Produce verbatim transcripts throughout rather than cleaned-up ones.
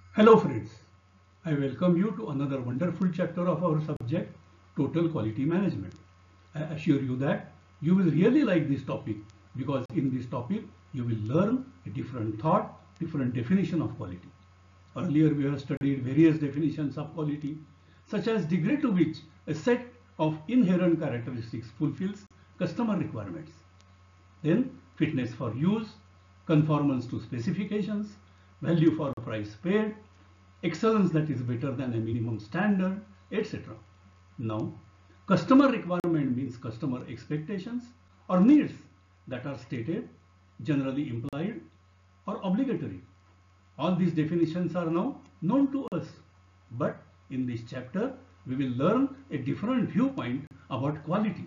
Hello friends, I welcome you to another wonderful chapter of our subject, Total Quality Management. I assure you that you will really like this topic because in this topic you will learn a different thought, different definition of quality. Earlier we have studied various definitions of quality, such as degree to which a set of inherent characteristics fulfills customer requirements. Then fitness for use, conformance to specifications, value for price paid, excellence that is better than a minimum standard, et cetera. Now, customer requirement means customer expectations or needs that are stated, generally implied, or obligatory. All these definitions are now known to us, but in this chapter, we will learn a different viewpoint about quality.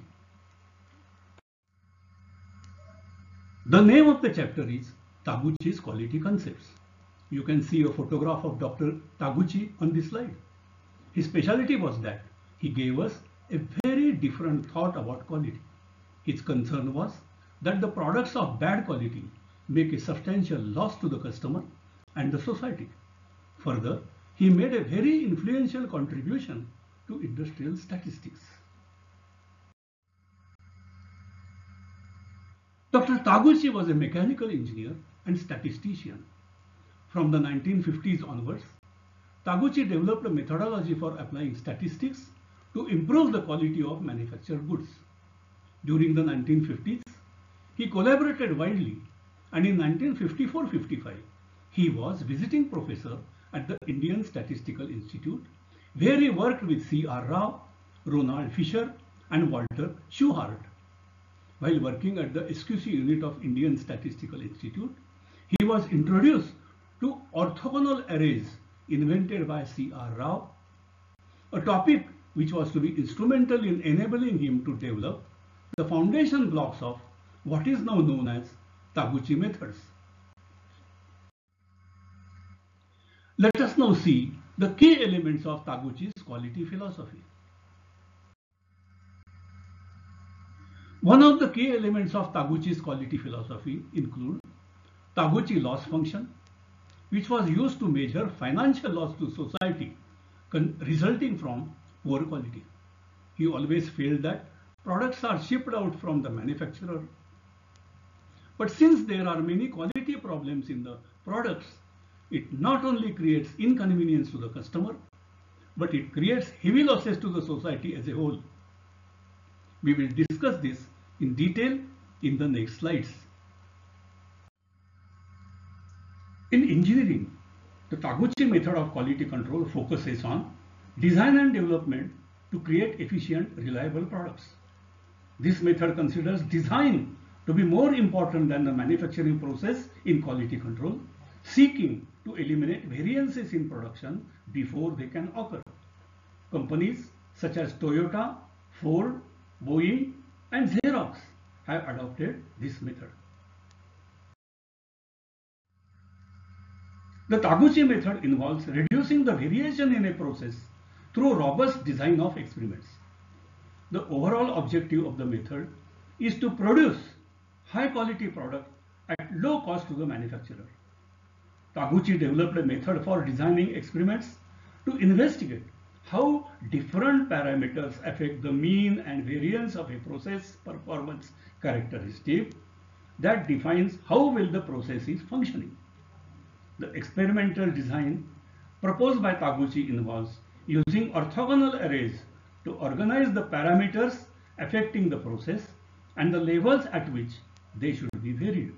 The name of the chapter is Taguchi's Quality Concepts. You can see a photograph of Doctor Taguchi on this slide. His specialty was that he gave us a very different thought about quality. His concern was that the products of bad quality make a substantial loss to the customer and the society. Further, he made a very influential contribution to industrial statistics. Doctor Taguchi was a mechanical engineer and statistician. From the nineteen fifties onwards, Taguchi developed a methodology for applying statistics to improve the quality of manufactured goods. During the nineteen fifties, he collaborated widely, and in nineteen fifty-four fifty-five, he was visiting professor at the Indian Statistical Institute, where he worked with C R Rao, Ronald Fisher, and Walter Shewhart. While working at the S Q C unit of Indian Statistical Institute, he was introduced to orthogonal arrays invented by C R Rao, a topic which was to be instrumental in enabling him to develop the foundation blocks of what is now known as Taguchi methods. Let us now see the key elements of Taguchi's quality philosophy. One of the key elements of Taguchi's quality philosophy include Taguchi loss function, which was used to measure financial loss to society resulting from poor quality. He always felt that products are shipped out from the manufacturer. But since there are many quality problems in the products, it not only creates inconvenience to the customer, but it creates heavy losses to the society as a whole. We will discuss this in detail in the next slides. In engineering, the Taguchi method of quality control focuses on design and development to create efficient, reliable products. This method considers design to be more important than the manufacturing process in quality control, seeking to eliminate variances in production before they can occur. Companies such as Toyota, Ford, Boeing, and Xerox have adopted this method. The Taguchi method involves reducing the variation in a process through robust design of experiments. The overall objective of the method is to produce high quality product at low cost to the manufacturer. Taguchi developed a method for designing experiments to investigate how different parameters affect the mean and variance of a process performance characteristic that defines how well the process is functioning. The experimental design proposed by Taguchi involves using orthogonal arrays to organize the parameters affecting the process and the levels at which they should be varied.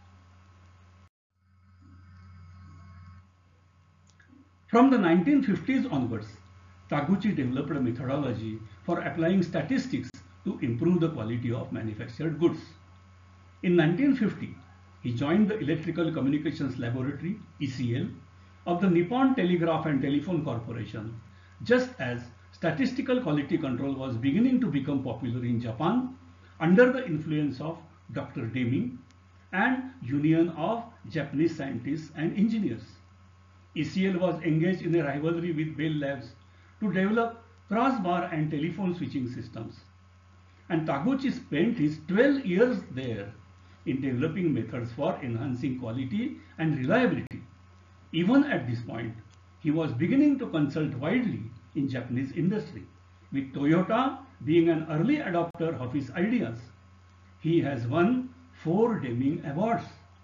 From the nineteen fifties onwards, Taguchi developed a methodology for applying statistics to improve the quality of manufactured goods. In nineteen fifty, he joined the Electrical Communications Laboratory, E C L, of the Nippon Telegraph and Telephone Corporation, just as statistical quality control was beginning to become popular in Japan under the influence of Doctor Deming and Union of Japanese Scientists and Engineers. E C L was engaged in a rivalry with Bell Labs to develop crossbar and telephone switching systems. And Taguchi spent his twelve years there in developing methods for enhancing quality and reliability. Even at this point, he was beginning to consult widely in Japanese industry, with Toyota being an early adopter of his ideas. He has won four Deming Awards.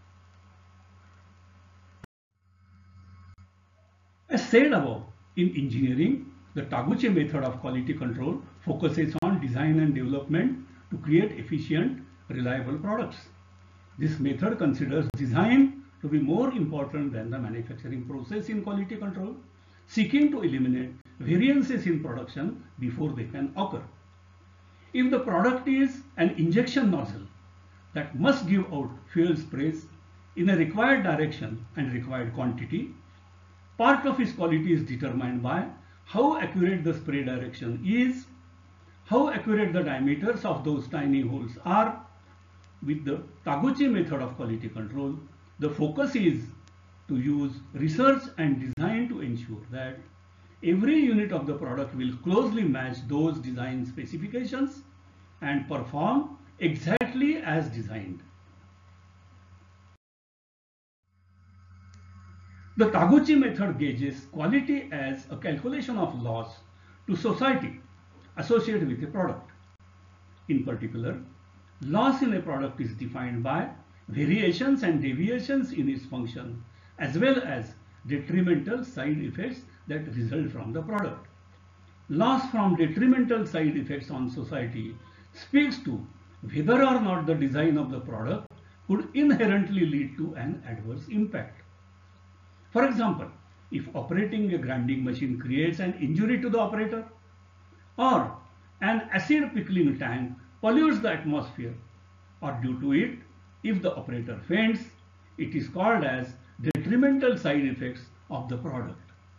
As said above, in engineering, the Taguchi method of quality control focuses on design and development to create efficient, reliable products. This method considers design to be more important than the manufacturing process in quality control, seeking to eliminate variances in production before they can occur. If the product is an injection nozzle that must give out fuel sprays in a required direction and required quantity, part of its quality is determined by how accurate the spray direction is, how accurate the diameters of those tiny holes are. With the Taguchi method of quality control, the focus is to use research and design to ensure that every unit of the product will closely match those design specifications and perform exactly as designed. The Taguchi method gauges quality as a calculation of loss to society associated with a product. In particular, loss in a product is defined by variations and deviations in its function, as well as detrimental side effects that result from the product. Loss from detrimental side effects on society speaks to whether or not the design of the product could inherently lead to an adverse impact. For example, if operating a grinding machine creates an injury to the operator, or an acid pickling tank pollutes the atmosphere, or due to it, if the operator faints, it is called as detrimental side effects of the product.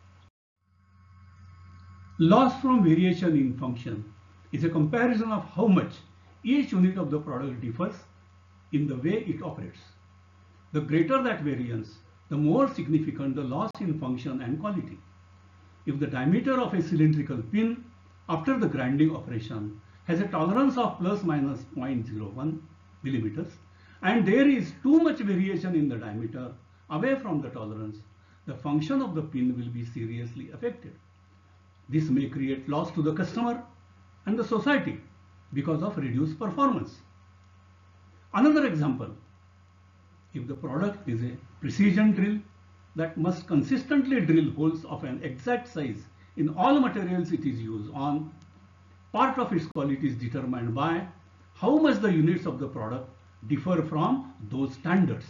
Loss from variation in function is a comparison of how much each unit of the product differs in the way it operates. The greater that variance, the more significant the loss in function and quality. If the diameter of a cylindrical pin after the grinding operation has a tolerance of plus minus zero point zero one millimeters, and there is too much variation in the diameter away from the tolerance, the function of the pin will be seriously affected. This may create loss to the customer and the society because of reduced performance. Another example, if the product is a precision drill that must consistently drill holes of an exact size in all materials it is used on, part of its quality is determined by how much the units of the product differ from those standards.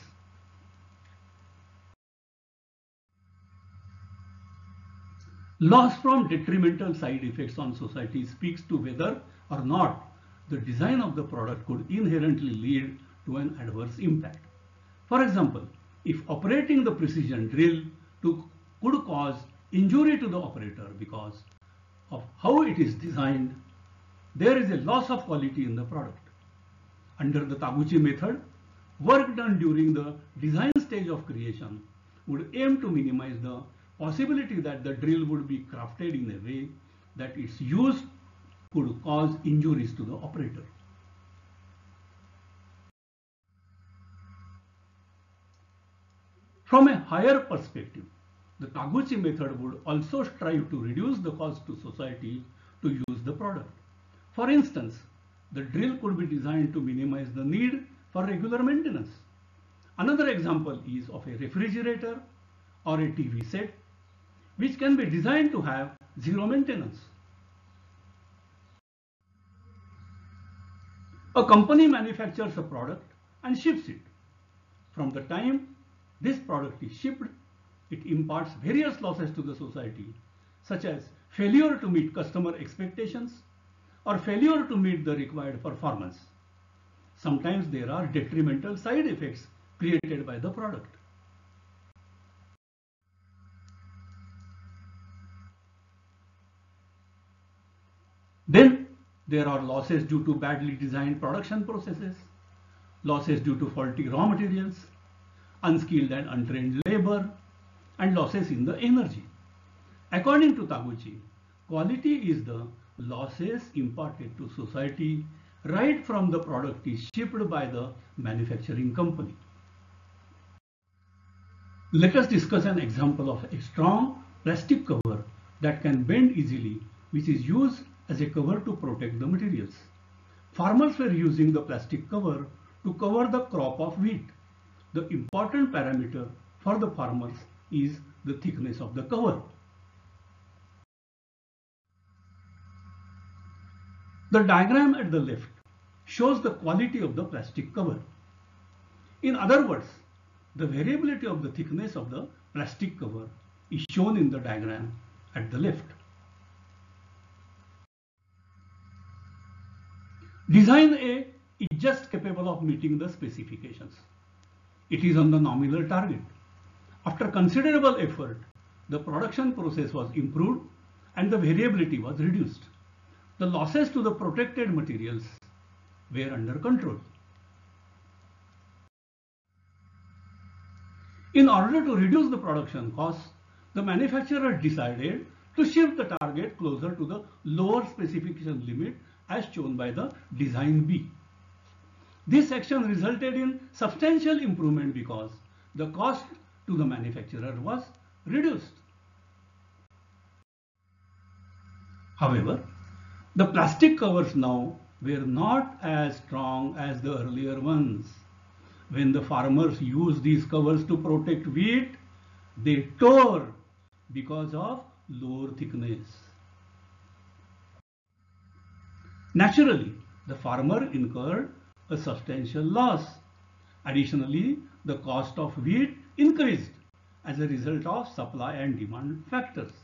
Loss from detrimental side effects on society speaks to whether or not the design of the product could inherently lead to an adverse impact. For example, if operating the precision drill to, could cause injury to the operator because of how it is designed, there is a loss of quality in the product. Under the Taguchi method, work done during the design stage of creation would aim to minimize the possibility that the drill would be crafted in a way that its use could cause injuries to the operator. From a higher perspective, the Taguchi method would also strive to reduce the cost to society to use the product. For instance, the drill could be designed to minimize the need for regular maintenance. Another example is of a refrigerator or a T V set, which can be designed to have zero maintenance. A company manufactures a product and ships it. From the time this product is shipped, it imparts various losses to the society, such as failure to meet customer expectations or failure to meet the required performance. Sometimes there are detrimental side effects created by the product. Then there are losses due to badly designed production processes, losses due to faulty raw materials, unskilled and untrained labor, and losses in the energy. According to Taguchi, quality is the losses imparted to society right from the product is shipped by the manufacturing company. Let us discuss an example of a strong plastic cover that can bend easily, which is used as a cover to protect the materials. Farmers were using the plastic cover to cover the crop of wheat. The important parameter for the farmers is the thickness of the cover. The diagram at the left shows the quality of the plastic cover. In other words, the variability of the thickness of the plastic cover is shown in the diagram at the left. Design A is just capable of meeting the specifications. It is on the nominal target. After considerable effort, the production process was improved and the variability was reduced. The losses to the protected materials were under control. In order to reduce the production costs, the manufacturer decided to shift the target closer to the lower specification limit as shown by the design B. This action resulted in substantial improvement because the cost to the manufacturer was reduced. However, the plastic covers now were not as strong as the earlier ones. When the farmers used these covers to protect wheat, they tore because of lower thickness. Naturally, the farmer incurred a substantial loss. Additionally, the cost of wheat increased as a result of supply and demand factors.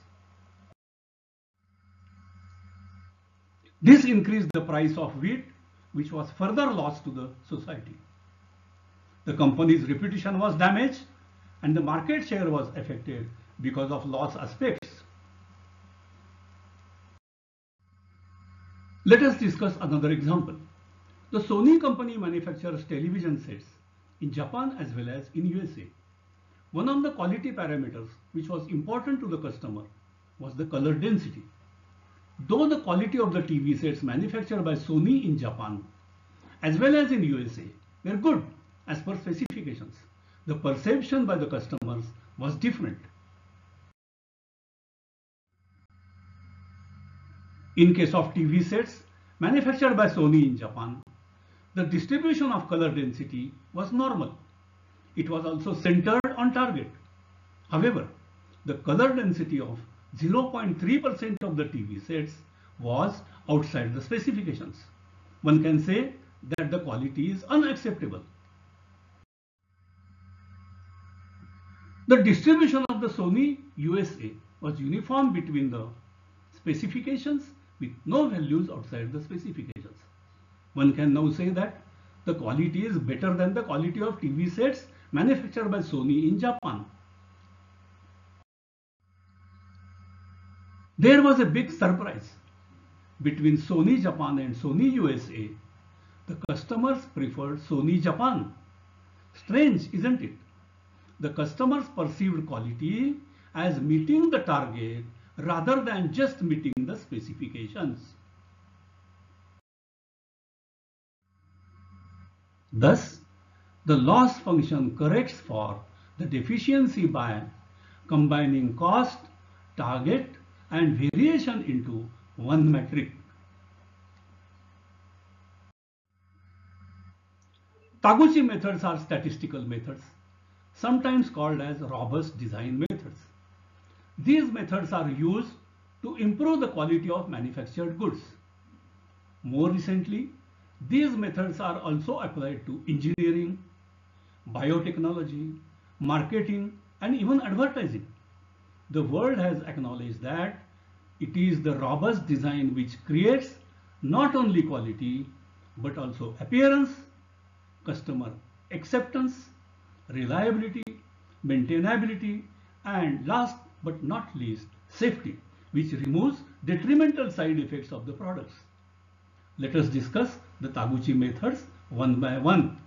This increased the price of wheat, which was further lost to the society. The company's reputation was damaged and the market share was affected because of loss aspects. Let us discuss another example. The Sony company manufactures television sets in Japan as well as in U S A. One of the quality parameters which was important to the customer was the color density. Though the quality of the T V sets manufactured by Sony in Japan as well as in U S A were good as per specifications, the perception by the customers was different. In case of T V sets manufactured by Sony in Japan, the distribution of color density was normal. It was also centered on target. However, the color density of zero point three percent of the T V sets was outside the specifications. One can say that the quality is unacceptable. The distribution of the Sony U S A was uniform between the specifications with no values outside the specifications. One can now say that the quality is better than the quality of T V sets manufactured by Sony in Japan. There was a big surprise. Between Sony Japan and Sony U S A, the customers preferred Sony Japan. Strange, isn't it? The customers perceived quality as meeting the target rather than just meeting the specifications. Thus, the loss function corrects for the deficiency by combining cost, target, and variation into one metric. Taguchi methods are statistical methods, sometimes called as robust design methods. These methods are used to improve the quality of manufactured goods. More recently, these methods are also applied to engineering, biotechnology, marketing, and even advertising. The world has acknowledged that it is the robust design which creates not only quality but also appearance, customer acceptance, reliability, maintainability, and last but not least, safety, which removes detrimental side effects of the products. Let us discuss the Taguchi methods one by one.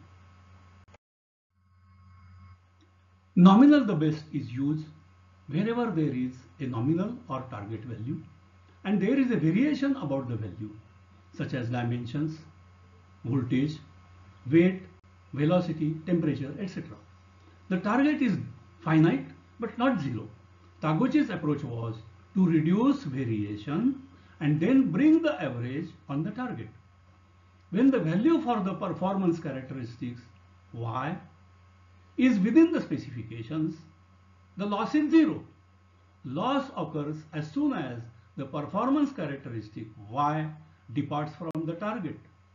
Nominal the best is used wherever there is a nominal or target value and there is a variation about the value, such as dimensions, voltage, weight, velocity, temperature, et cetera. The target is finite but not zero. Taguchi's approach was to reduce variation and then bring the average on the target. When the value for the performance characteristics y is within the specifications, the loss is zero. Loss occurs as soon as the performance characteristic y departs from the target.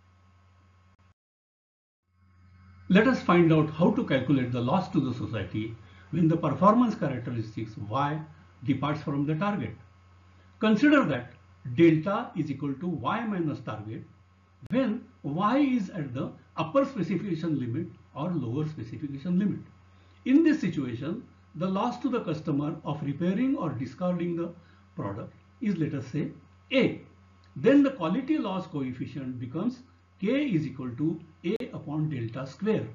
Let us find out how to calculate the loss to the society when the performance characteristics y departs from the target. Consider that delta is equal to y minus target when y is at the upper specification limit or lower specification limit. In this situation, the loss to the customer of repairing or discarding the product is, let us say, A. Then the quality loss coefficient becomes K is equal to A upon delta square.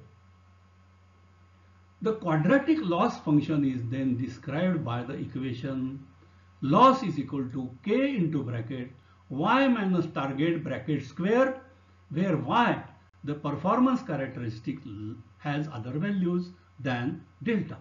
The quadratic loss function is then described by the equation loss is equal to K into bracket y minus target bracket square, where y, the performance characteristic, has other values than delta.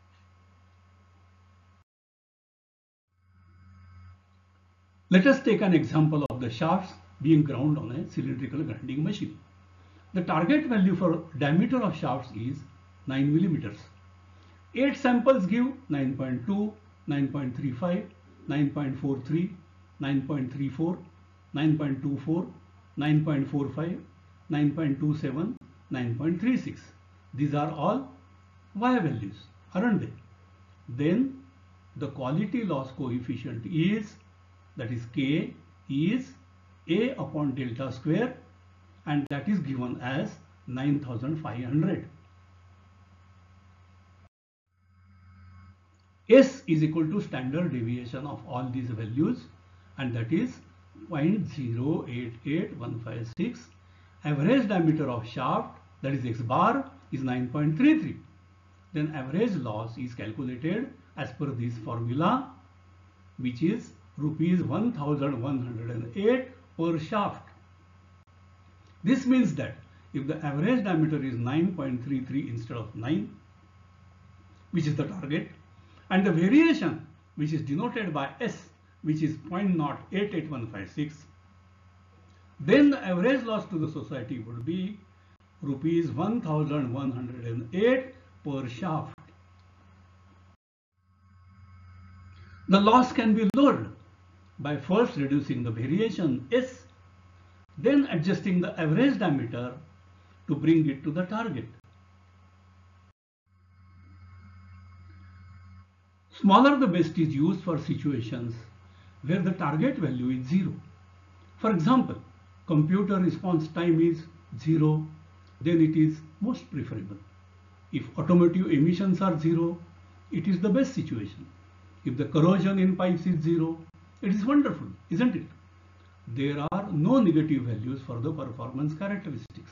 Let us take an example of the shafts being ground on a cylindrical grinding machine. The target value for diameter of shafts is nine millimeters. eight samples give nine point two, nine point three five, nine point four three, nine point three four, nine point two four, nine point four five, nine point two seven, nine point three six. These are all Y values, aren't they? Then the quality loss coefficient is, that is K, is A upon delta square, and that is given as nine thousand five hundred. S is equal to standard deviation of all these values, and that is zero point zero eight eight one five six. Average diameter of shaft, that is X bar, is nine point three three. Then average loss is calculated as per this formula, which is rupees one thousand one hundred eight per shaft. This means that if the average diameter is nine point three three instead of nine, which is the target, and the variation, which is denoted by S, which is zero point zero eight eight one five six, then the average loss to the society would be rupees one thousand one hundred eight per shaft. The loss can be lowered by first reducing the variation S, then adjusting the average diameter to bring it to the target. Smaller the best is used for situations where the target value is zero. For example, computer response time is zero, then it is most preferable. If automotive emissions are zero, it is the best situation. If the corrosion in pipes is zero, it is wonderful, isn't it? There are no negative values for the performance characteristics.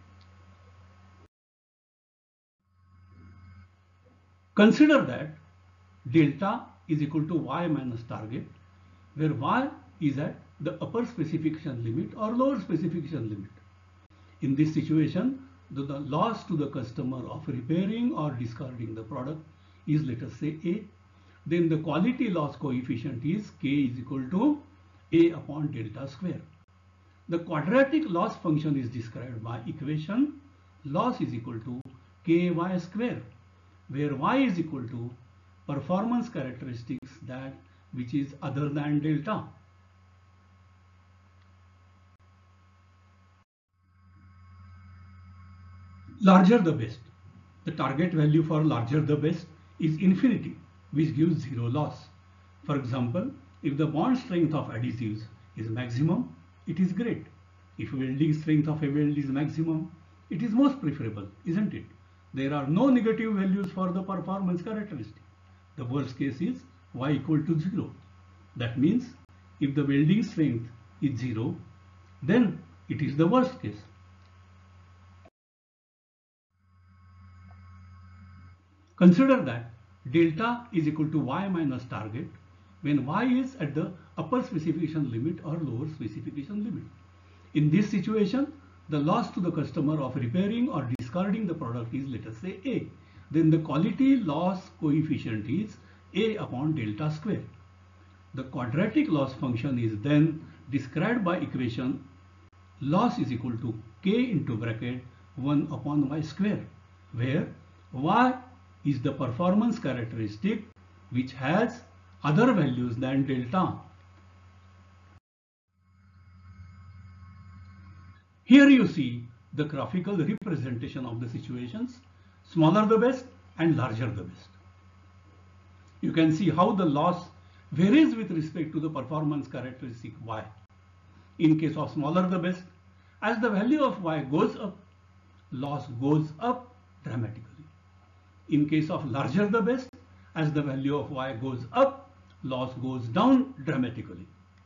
Consider that delta is equal to y minus target, where y is at the upper specification limit or lower specification limit. In this situation, the, the loss to the customer of repairing or discarding the product is, let us say, A. Then the quality loss coefficient is K is equal to A upon delta square. The quadratic loss function is described by equation loss is equal to Ky square, where y is equal to performance characteristics that which is other than delta. Larger the best. The target value for larger the best is infinity, which gives zero loss. For example, if the bond strength of adhesives is maximum, it is great. If welding strength of a weld is maximum, it is most preferable, isn't it? There are no negative values for the performance characteristic. The worst case is y equal to zero. That means if the welding strength is zero, then it is the worst case. Consider that delta is equal to y minus target when y is at the upper specification limit or lower specification limit. In this situation, the loss to the customer of repairing or discarding the product is, let us say, A. Then the quality loss coefficient is A upon delta square. The quadratic loss function is then described by equation loss is equal to K into bracket one upon y square, where y is the performance characteristic which has other values than delta. Here you see the graphical representation of the situations, smaller the best and larger the best. You can see how the loss varies with respect to the performance characteristic y. In case of smaller the best, as the value of y goes up, loss goes up dramatically. In case of larger the best, as the value of y goes up, loss goes down dramatically.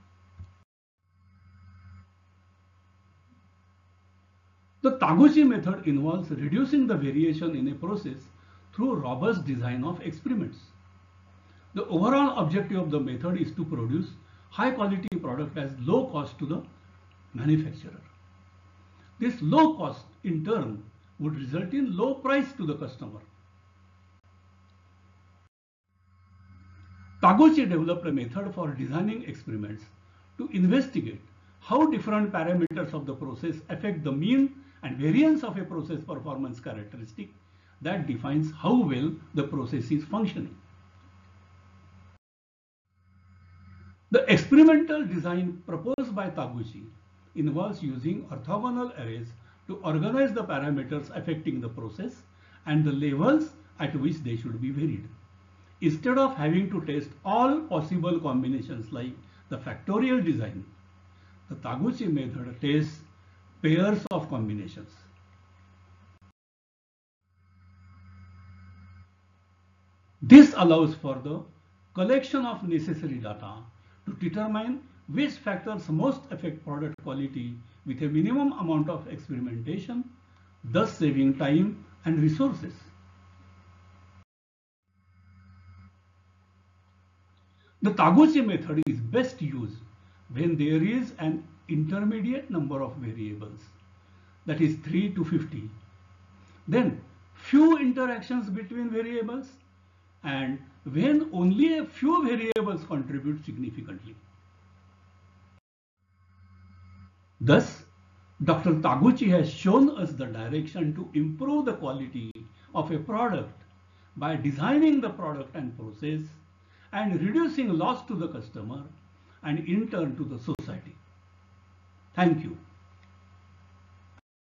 The Taguchi method involves reducing the variation in a process through robust design of experiments. The overall objective of the method is to produce high quality product as low cost to the manufacturer. This low cost in turn would result in low price to the customer. Taguchi developed a method for designing experiments to investigate how different parameters of the process affect the mean and variance of a process performance characteristic that defines how well the process is functioning. The experimental design proposed by Taguchi involves using orthogonal arrays to organize the parameters affecting the process and the levels at which they should be varied. Instead of having to test all possible combinations like the factorial design, the Taguchi method tests pairs of combinations. This allows for the collection of necessary data to determine which factors most affect product quality with a minimum amount of experimentation, thus saving time and resources. The Taguchi method is best used when there is an intermediate number of variables, that is three to fifty. Then few interactions between variables, and when only a few variables contribute significantly. Thus, Doctor Taguchi has shown us the direction to improve the quality of a product by designing the product and process and reducing loss to the customer and in turn to the society. Thank you.